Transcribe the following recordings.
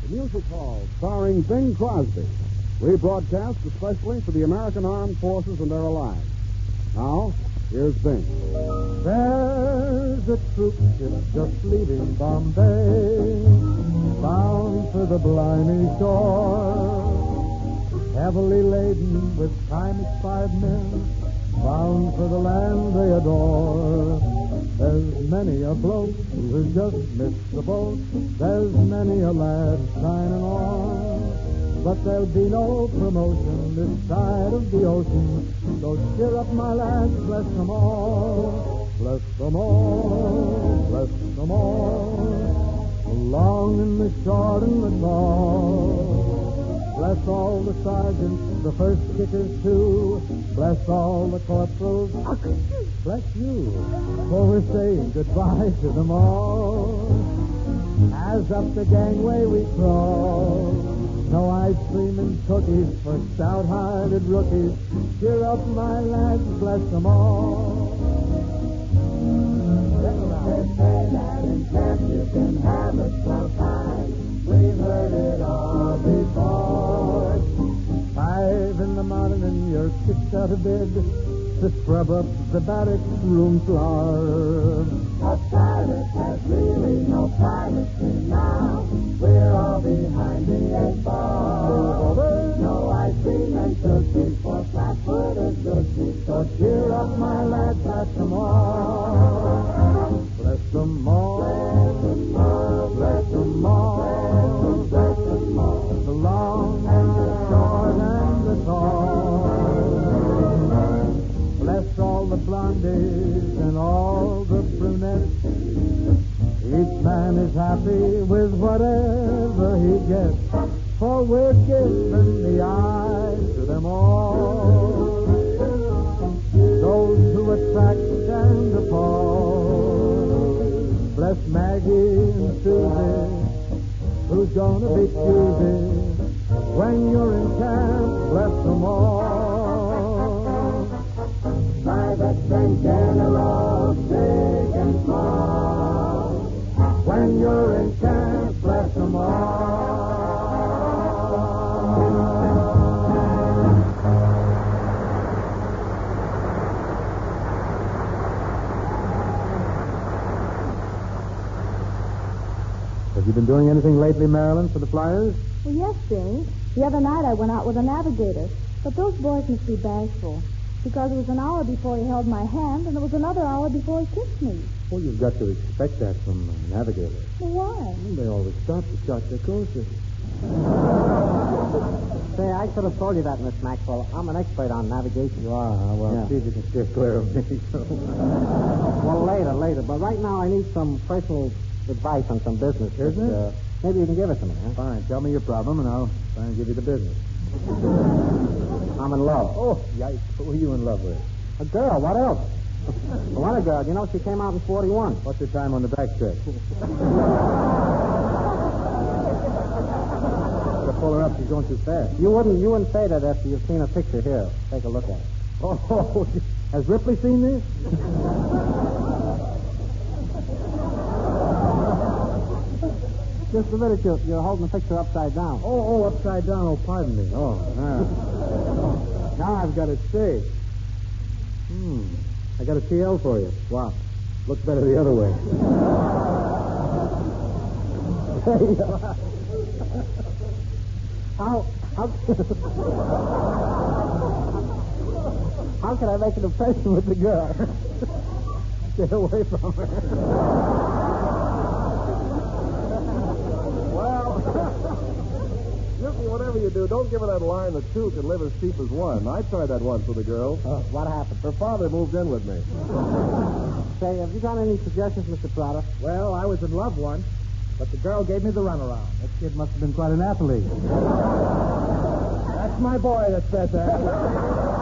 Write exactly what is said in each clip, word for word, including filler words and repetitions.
Music Hall, starring Bing Crosby. Rebroadcast especially for the American Armed Forces and their allies. Now, here's Bing. There's a troop ship just leaving Bombay, bound for the Blimey shore, heavily laden with time-expired men, bound for the land they adore. There's many a bloke who has just missed the boat. There's many a lad shining on. But there'll be no promotion this side of the ocean. So cheer up, my lads, bless them all. Bless them all, bless them all. The long and the short and the tall. Bless all the sergeants, the first kickers too. Bless all the corporals. Bless you, for we're saying goodbye to them all. As up the gangway we crawl, no ice cream and cookies for stout-hearted rookies. Cheer up, my lads, bless them all. They say that in camp you can have it sometimes. We've heard it all before. Five in the morning and you're kicked out of bed to scrub up the barracks room floor. A private has really no privacy now. We're all behind the eight ball. No ice cream and cookies for flat-footed gookies. So cheer up, my lads, bless them all. Bless them all. Bless them all. Bless them all. Bless them all. The long and the short and the tall. Bless all the blondies and all the brunettes. Each man is happy with whatever he gets, for we're giving the eyes to them all. Those who attract and appall. Bless Maggie and Susie, who's gonna be choosy. When you're in camp, bless them all. Privates and generals, big and small. When you're in camp, bless them all. Have you been doing anything lately, Marilyn, for the Flyers? Well, yes, Bing. The other night I went out with a navigator. But those boys must be bashful. Because it was an hour before he held my hand, and it was another hour before he kissed me. Well, you've got to expect that from a navigator. Well, why? Well, they always stop to chart their courses. Say, I should have told you that, Miss Maxwell. I'm an expert on navigation. You are, huh? Well, Yeah. see if you can steer clear of me. Well, later, later. But right now I need some personal advice on some business. Business? Uh, maybe you can give it to me, huh? Fine, tell me your problem, and I'll try and give you the business. I'm in love. Oh, yikes. Who are you in love with? A girl, what else? I want a girl. You know, she came out in forty-one. What's your time on the backstretch? Gotta pull her up. She's going too fast. You wouldn't you wouldn't say that after you've seen a picture here. Take a look at it. Oh, has Ripley seen this? Just a minute, you're, you're holding the picture upside down. Oh, oh, upside down. Oh, pardon me. Oh, now. Now I've got it straight. Hmm. I got a T L for you. Wow. Looks better the other way. How how how can I make an impression with the girl? Stay away from her. Whatever you do, don't give her that line that two can live as cheap as one. I tried that once with a girl. Uh, what happened? Her father moved in with me. Say, have you got any suggestions, Mister Trotter? Well, I was in love once, but the girl gave me the runaround. That kid must have been quite an athlete. That's my boy that said that.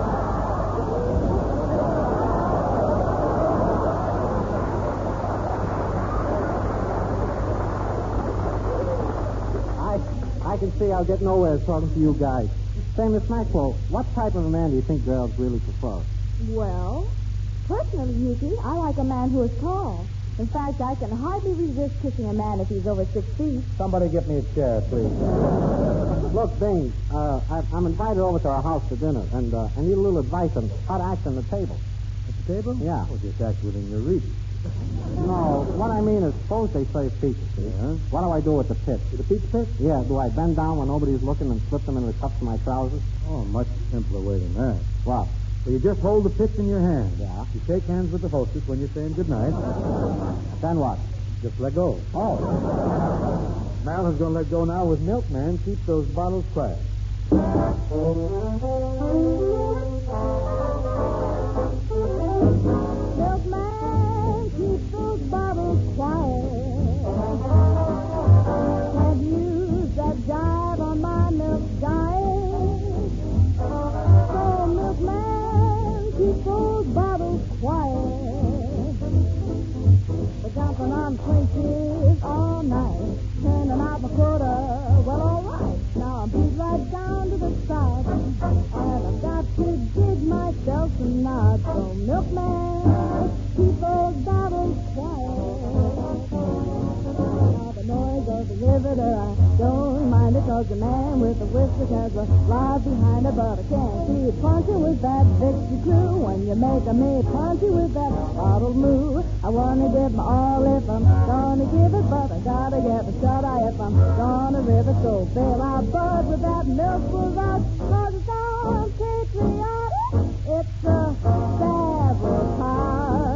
I can see I'll get nowhere talking to you guys. Say, Miss Maxwell, what type of a man do you think girls really prefer? Well, personally, Yuki, I like a man who is tall. In fact, I can hardly resist kissing a man if he's over six feet. Somebody get me a chair, please. Look, Bing, uh, I, I'm invited over to our house for dinner, and uh, I need a little advice on how to act on the table. At the table? Yeah. Well, just act within your reach. No, what I mean is, suppose they serve pizza, see? Yeah? What do I do with the pitch? With the pizza pitch? Yeah, do I bend down when nobody's looking and slip them into the cuffs of my trousers? Oh, much simpler way than that. What? Well, you just hold the pitch in your hand. Yeah. You shake hands with the hostess when you're saying goodnight. Then what? Just let go. Oh. Mal is going to let go now with Milkman. Keep those bottles quiet. Milkman, keep those bottles quiet. Can't use that jive on my milk diet. So, Milkman, keep those bottles quiet. We're jumping on switches all night, turning out my quota. Well, all right. Now I'm beat right down to the side, and I've got to give myself a nod. So, Milkman, keep those bottles quiet. Now the noise of the riveter, I don't mind it, 'cause the man with the whiskers has a lot behind it, but I can't see it punching with that Dixie crew. When you're making me punchy with that bottle moo, I wanna give my all if I'm gonna give it, but I gotta get the shut eye if I'm gonna live it. So bail out, bud, with that milk full out, 'cause it's all patriotic. It's a sabotage.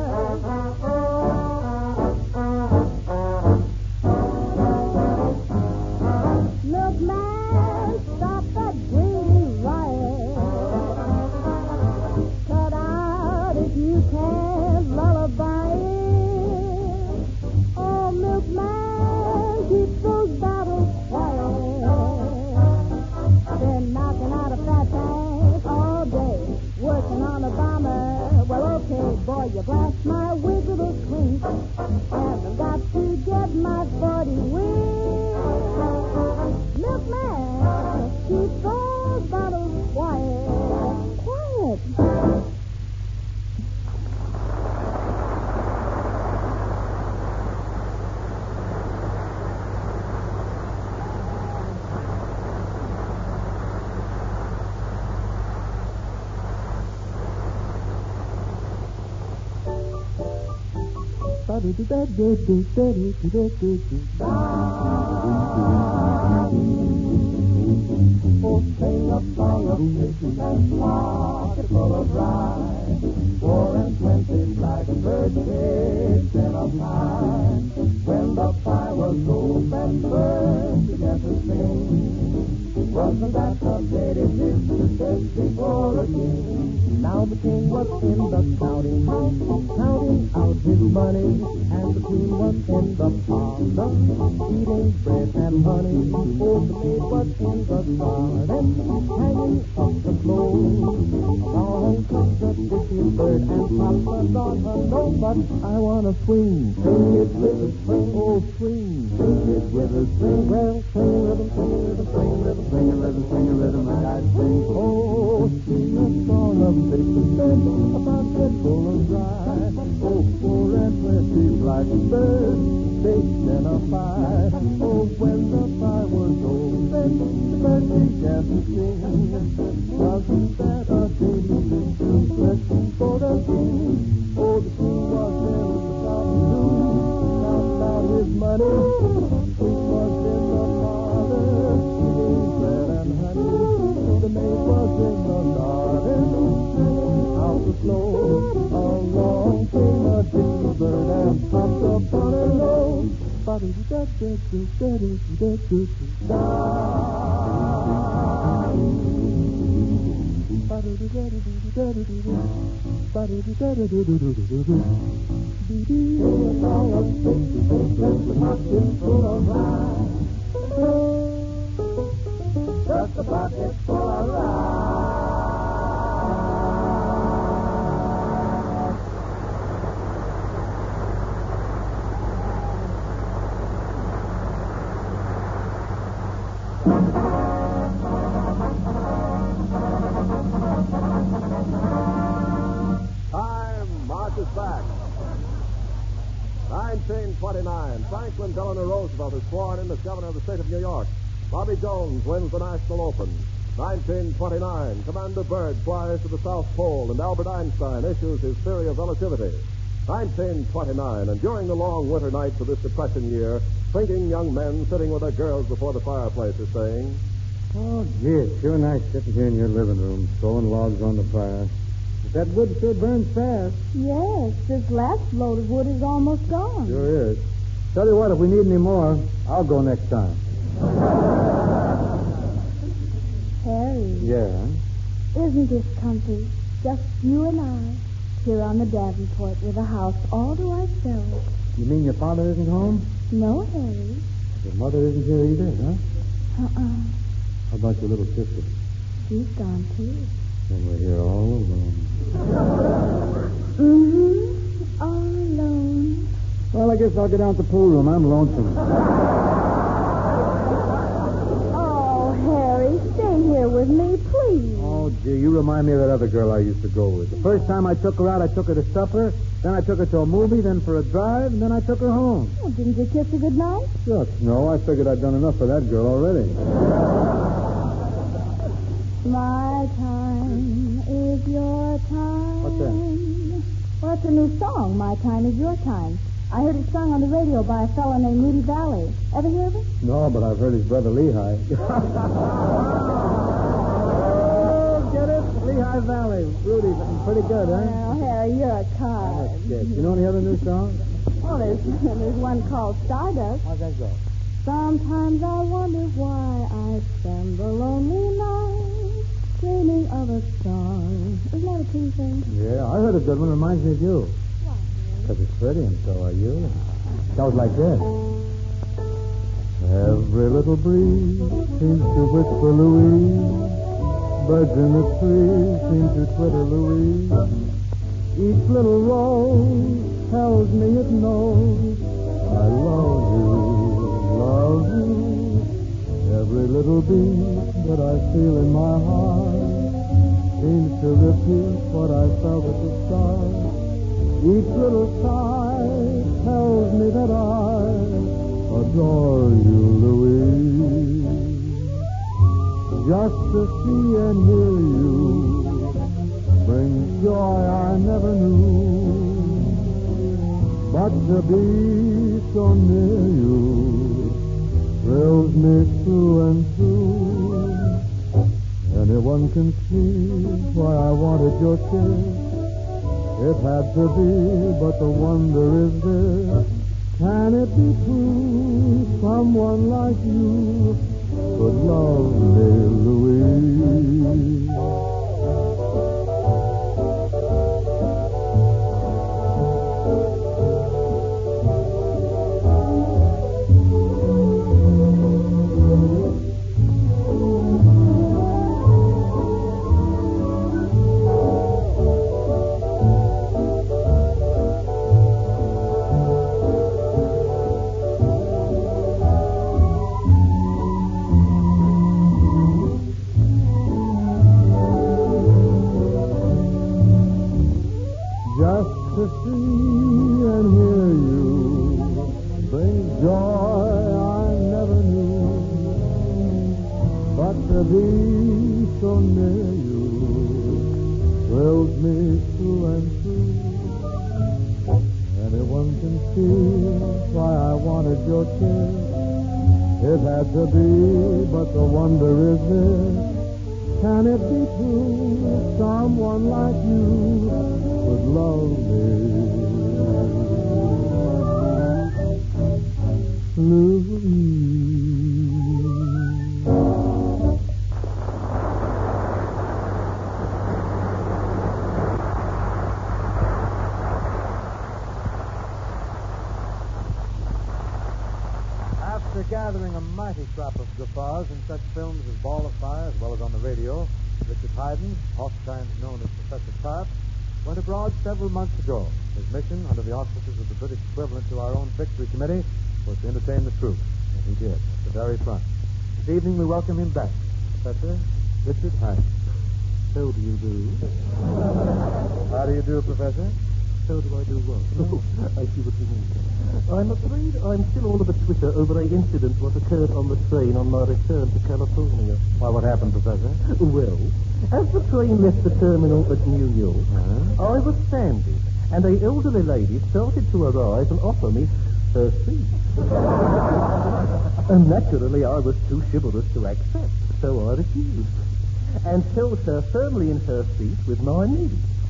Milkman, stop that greedy riot. Cut out if you can't lullaby it. Oh, Milkman, keep those bottles quiet. I've been knocking out a fat tank all day, working on a bomber. Well, okay, boy, you blast my wig with a clink, and I've got to get my forty wig. Milkman, keep those bottles quiet. Quiet. Oh, sing a song of kisses and pocket full of rye. Four and twenty blackbird cakes in a pie. When the pie was open first, began to sing. Wasn't that the lady mistress just before the king? Now the king was in the counting house, counting out his money, and the queen was in the parlor, eating bread and honey. Oh, the maid was in the garden, hanging up the clothes. Along comes the pretty bird and Papa's on her nose, but I wanna swing, swing it with a swing, oh swing, swing it with a swing. Well, swing rhythm, swing rhythm, swing rhythm, swing a rhythm, swing a rhythm, and I sing. Oh, sing a song of Dixieland about that full of rye. Oh, four and twenty blackbirds baked in a pie. Oh, when the pie was open, the birds began to sing. Wasn't that a dainty little dressing for the king? Oh, the king was there with the counting too, counting out his money. Queen was in the parlor, eating bread and honey. The maid was in the garden, hanging out the floor. Along came a Dixie bird and popped up on her nose. Just a bucket full of rye. Time, Mark is back. nineteen twenty-nine, Franklin Delano Roosevelt is sworn in as governor of the state of New York. Bobby Jones wins the National Open. nineteen twenty-nine, Commander Byrd flies to the South Pole, and Albert Einstein issues his theory of relativity. nineteen twenty-nine, and during the long winter nights of this depression year, thinking young men sitting with their girls before the fireplace are saying, Oh, gee, it's sure nice sitting here in your living room, throwing logs on the fire. But that wood sure burns fast. Yes, this last load of wood is almost gone. Sure is. Tell you what, if we need any more, I'll go next time. Harry, Yeah? isn't this comfy? Just you and I, here on the Davenport with a house all to ourselves. You mean your father isn't home? No, Harry. Your mother isn't here either, huh? Uh-uh. How about your little sister? She's gone, too. Then we're here all alone. Mm-hmm. All alone. Well, I guess I'll get out the pool room. I'm lonesome. Oh, Harry, stay here with me, please. Oh, gee, you remind me of that other girl I used to go with. The first time I took her out, I took her to supper, then I took her to a movie, then for a drive, and then I took her home. Oh, didn't you kiss her goodnight? Shucks, no, I figured I'd done enough for that girl already. My time is your time. What's that? Well, it's a new song, My Time is Your Time. I heard it sung on the radio by a fellow named Moody Valley. Ever hear of it? No, but I've heard his brother Lehigh. Oh, get it? Lehigh Valley. Rudy's pretty good, huh? Well, Harry, you're a card. That's good. You know any other new songs? Well, there's, there's one called Stardust. How's that go? Sometimes I wonder why I spend the lonely night dreaming of a song. Isn't that a pretty thing? Yeah, I heard a good one. Reminds me of you. Because it's pretty, and so are you. It goes like this. Every little breeze seems to whisper Louise. Birds in the trees seem to twitter Louise. Each little rose tells me it knows I love you, love you. Every little beat that I feel in my heart seems to repeat what I felt at the start. Each little sigh tells me that I adore you, Louise. Just to see and hear you brings joy I never knew. But to be so near you thrills me through and through. Anyone can see why I wanted your kiss. It had to be, but the wonder is this. Can it be true someone like you could love me, Louise? To see and hear you brings joy I never knew. But to be so near you thrills me through and through. Anyone can see why I wanted your kiss. It had to be, but the wonder is this. Can it be true someone like you would love me, Louise? After gathering a mighty crop of guffaws in such films as Ball of Fire, as well as on the radio, Richard Haydn, oftentimes known as Professor Sharp, went abroad several months ago. His mission, under the auspices of the British equivalent to our own Victory Committee, was to entertain the troops. And he did, at the very front. This evening we welcome him back, Professor Richard Haydn. So do you do. How do you do, Professor? How do I do what? Oh, I see what you mean. I'm afraid I'm still all of a twitter over an incident what occurred on the train on my return to California. Why, what happened, Professor? Well, as the train left the terminal at New York, Uh-huh. I was standing, and an elderly lady started to arrive and offer me her seat. And naturally, I was too chivalrous to accept, so I refused, and held her firmly in her seat with my knee.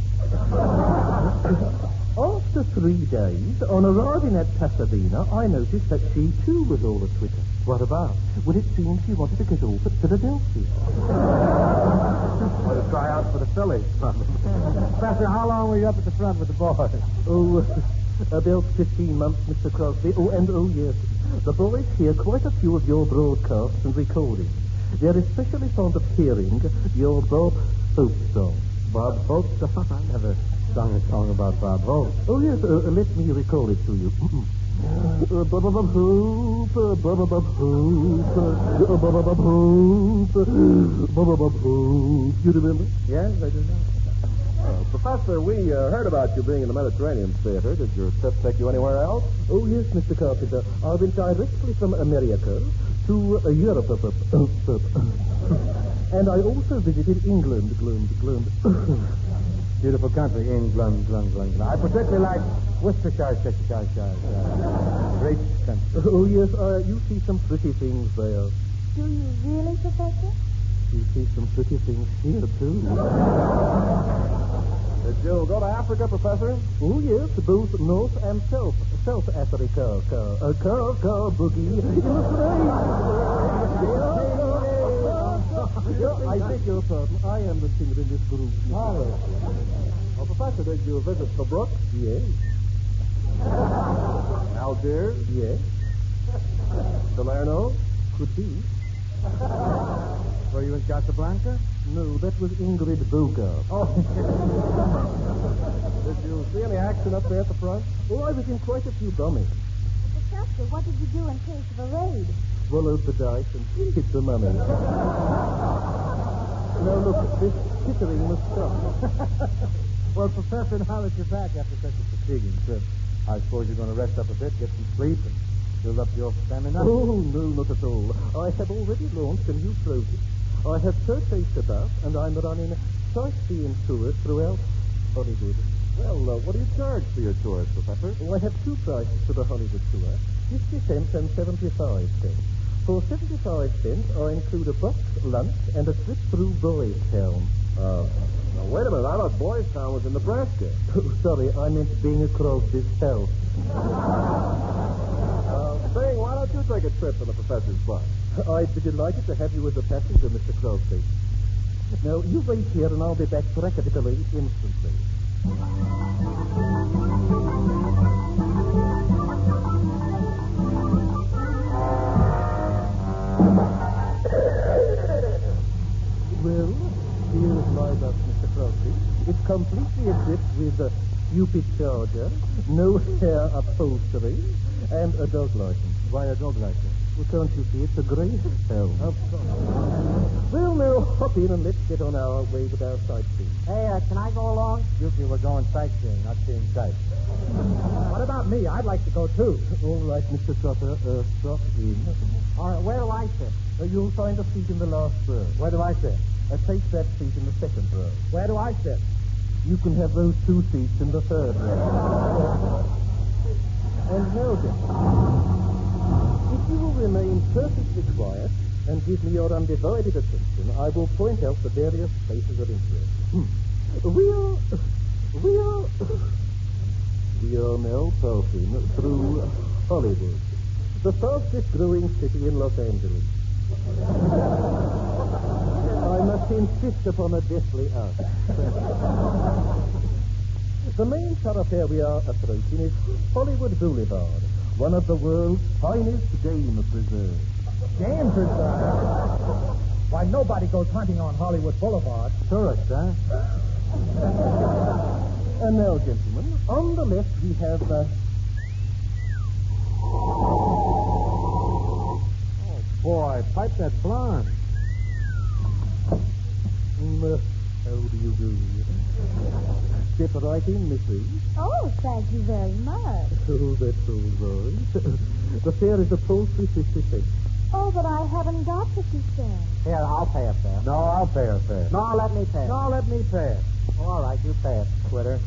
After three days, on arriving at Pasadena, I noticed that she too was all a twitter. What about? Well, it seemed she wanted to get off at Philadelphia. Want to try out for the Phillies. Professor, how long were you up at the front with the boys? Oh, uh, about fifteen months, Mister Crosby. Oh, and oh, yes, the boys hear quite a few of your broadcasts and recordings. They're especially fond of hearing your Bob Hope song. Bob Hope song? I never sung a song about Bob Hope. Oh, yes, uh, uh, let me recall it to you. Uh, Bob Bob Hope, uh, Bob Bob Hope, uh, Bob Bob Hope, uh, Bob Bob Hope. You remember? Yes, I do know. Uh, Professor, we uh, heard about you being in the Mediterranean Theater. Did your trip take you anywhere else? Oh, yes, Mister Carpenter. I went directly from America to uh, Europe. Uh, uh, uh, and I also visited England, Glund, Glund. Beautiful country, England, England, England. I particularly like Worcestershire, Worcestershire. Uh, great country. Oh, yes, uh, you see some pretty things there. Do you really, Professor? You see some pretty things here, too. Did you go to Africa, Professor? Oh, yes, both North and South. South Africa, car, uh, car, car, boogie. In the I beg your pardon. I am the singer in this group. Oh. Well, Professor, did you visit Tobruk? Yes, Algiers? yes, Salerno? could be. Were you in Casablanca? No, that was Ingrid Bogart. Oh. Did you see any action up there at the front? Oh, I was in quite a few bombings. Professor, what did you do in case of a raid? Swallowed the dice and hit the money. Now, look, this tittering must stop. Well, Professor, now that you're back after such a fatiguing trip, I suppose you're going to rest up a bit, get some sleep, and build up your stamina. Oh, no, not at all. I have already launched a new project. I have purchased a bus, and I'm running sightseeing tours throughout Hollywood. Well, uh, what do you charge for your tours, Professor? Oh, I have two prices for the Hollywood tour, fifty cents and seventy-five cents. For seventy-five cents, I include a box lunch and a trip through Boys Town. Uh, now, wait a minute. I thought Boys Town was in Nebraska. Oh, sorry, I meant being across this house. Uh, Bing, why don't you take a trip in the Professor's bus? I'd be delighted to have you as a passenger, Mister Crosby. Now, you wait here, and I'll be back practically instantly. Well, here's my bus, Mister Crosby. It's completely equipped with a stupid charger, no hair upholstery, and a dog license. Why a dog license? Well, can't you see it's a grey town? Of course. Well, now, hop in and let's get on our way with our sightseeing. Hey, uh, can I go along? Usually we're going sightseeing, not seeing sights. What about me? I'd like to go, too. All right, Mister Trotter, uh, drop in. All right, where do I sit? Uh, you'll find a seat in the last row. Where do I sit? Uh, take that seat in the second row. Where do I sit? You can have those two seats in the third row. And now, gentlemen, if you will remain perfectly quiet and give me your undivided attention, I will point out the various places of interest. Hmm. We are... We are... We are now passing through Hollywood, the fastest growing city in Los Angeles. I must insist upon a deathly ask. The main thoroughfare we are approaching is Hollywood Boulevard, one of the world's finest game preserves. Game preserve. Why, nobody goes hunting on Hollywood Boulevard. Tourists, huh? And now, gentlemen, on the left we have... Uh... Oh, boy, pipe that blonde. Mm, uh, how do you do? Step right in, Missus Oh, thank you very much. Oh, that's all right. The fare is upholstery fifty cents. Oh, but I haven't got fifty cents. Here, I'll pay it there. No, I'll pay it there. No, let me pay. No, let me pay it. All right, you pay it, quitter.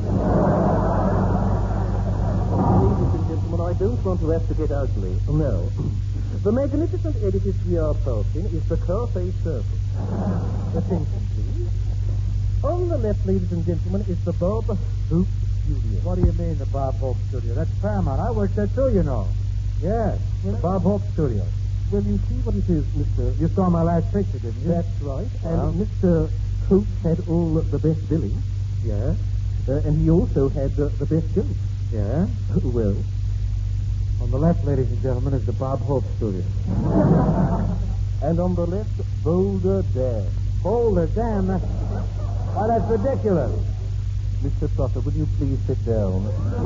Ladies and gentlemen, I don't want to have to get ugly. No. The magnificent edifice we are approaching is the Cafe Circle. Attention, please. On the left, ladies and gentlemen, is the Bob Hope Studio. What do you mean, the Bob Hope Studio? That's Paramount. I worked there, too, you know. Yes, the Bob Hope Studio. Well, you see what it is, Mister You saw my last picture, didn't you? That's right. Well? And Mister Hope had all the best billing. Yeah? Uh, and he also had uh, the best jokes. Yeah? Well, On the left, ladies and gentlemen, is the Bob Hope Studio. and on the left, Boulder Dam. Boulder Dam? Why, that's ridiculous. Mister Trotter, will you please sit down?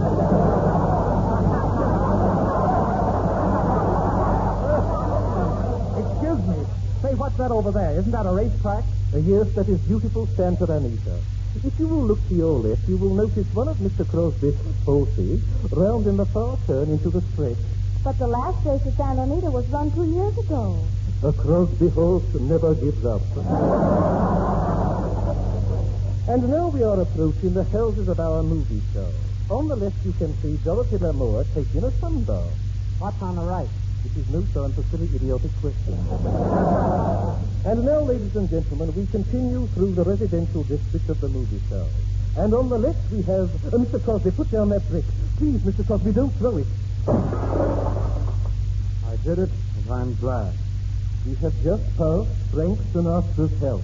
Excuse me. Say, what's that over there? Isn't that a racetrack? Uh, yes, that is beautiful Santa Anita. If you will look to your left, you will notice one of Mister Crosby's horses round in the far turn into the stretch. But the last race at Santa Anita was run two years ago. A Crosby horse never gives up. And now we are approaching the houses of our movie star. On the left, you can see Dorothy Lamour taking a sunbath. What's on the right? It is no time for silly, idiotic questions. And now, ladies and gentlemen, we continue through the residential district of the movie star. And on the left, we have... Uh, Mister Crosby, put down that brick. Please, Mister Crosby, don't throw it. I did it, and I'm glad. We have just passed Frank Sinatra's house.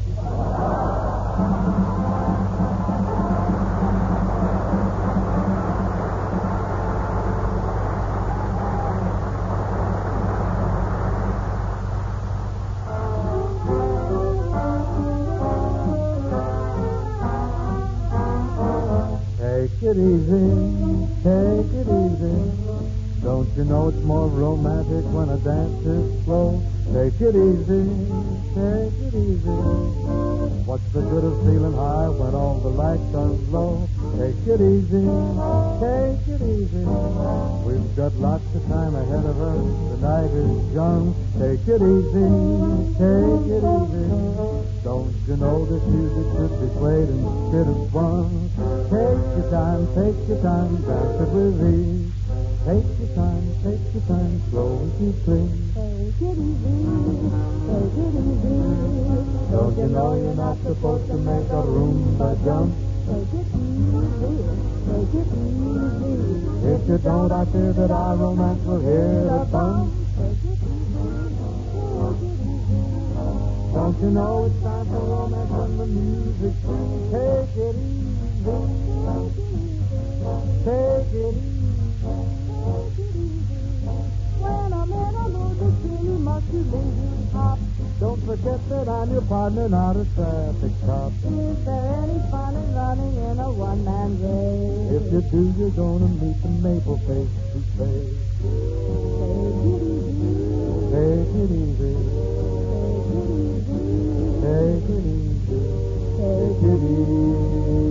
Take it easy, take it easy. Don't you know it's more romantic when a dance is slow? Take it easy, take it easy. What's the good of feeling high when all the lights are low? Take it easy, take it easy. We've got lots of time ahead of us. The night is young. Take it easy, take it easy. Don't you know this music should be played instead of one? Take your time, take your time, dance it with ease. Take your time, take your time, slow and keep clean. Take it easy, take it easy. Don't you know you're not supposed to make a Roomba jump? Take it easy, take it easy. If you don't, I fear that our romance will hit a bump. Take it easy, take it easy. Don't you know it's time for romance when the music swings? Take it easy, take it easy. When I'm in a mood to sing, you must be losing top. Don't forget that I'm your partner, not a traffic cop. Is there any fun in running in a one-man race? If you do, you're gonna meet the maple face to face. Take it easy, Take it easy, take it easy. take it easy.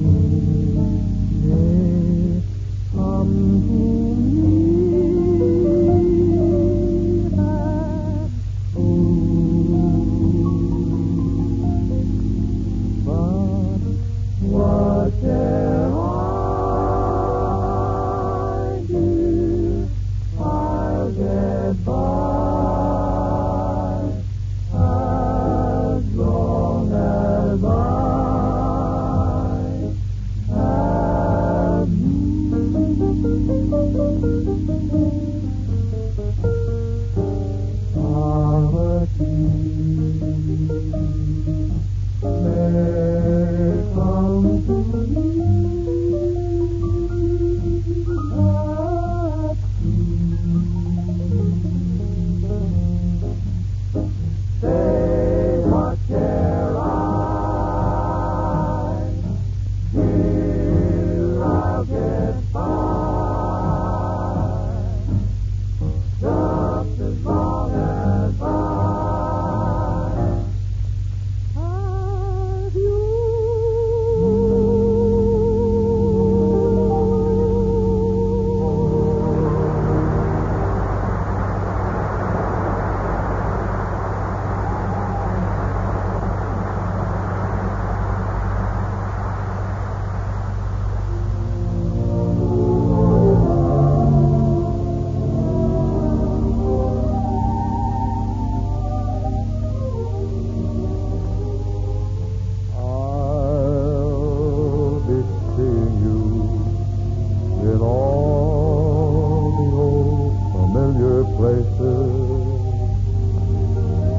Come to me.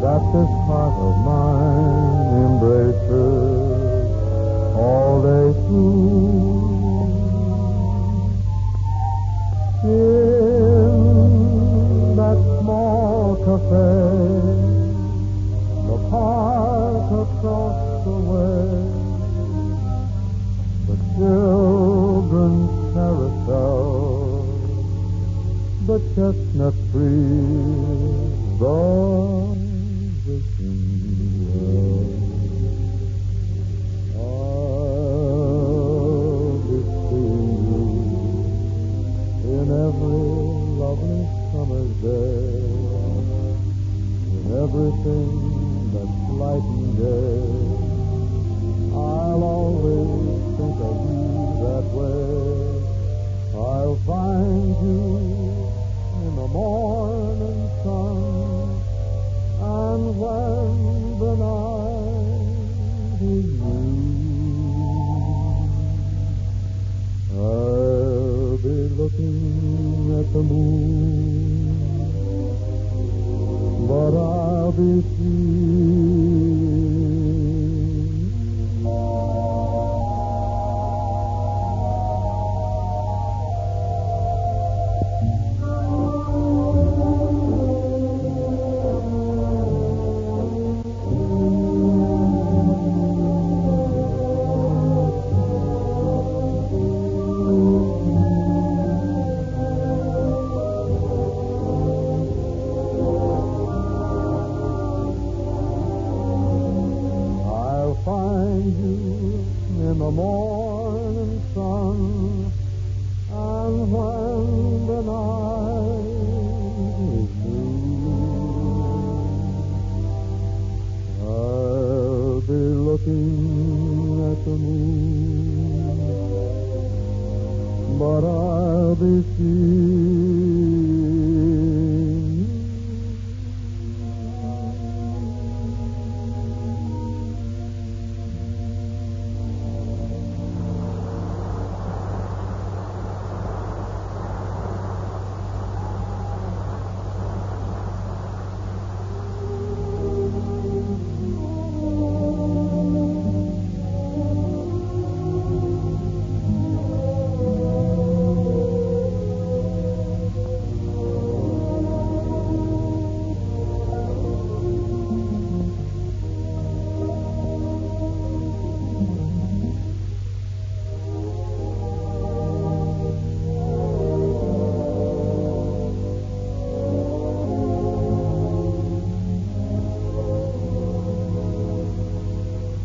that this heart of mine embraces all day through. In that small cafe, the park across the way, the children's carousel, the chestnut trees, the wishing well. I'll be seeing you in every lovely summer's day, in everything that's light and gay. I'll always think of you that way. I'll find you in the morning sun, and when the night is new, I'll be looking at the moon, but I'll be seeing in the morning sun, and when the night is new, I'll be looking at the moon, but I'll be seeing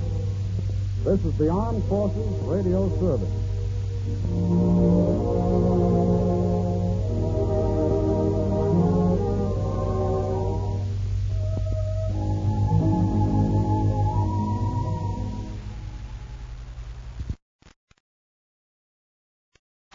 This is the Armed Forces Radio Service.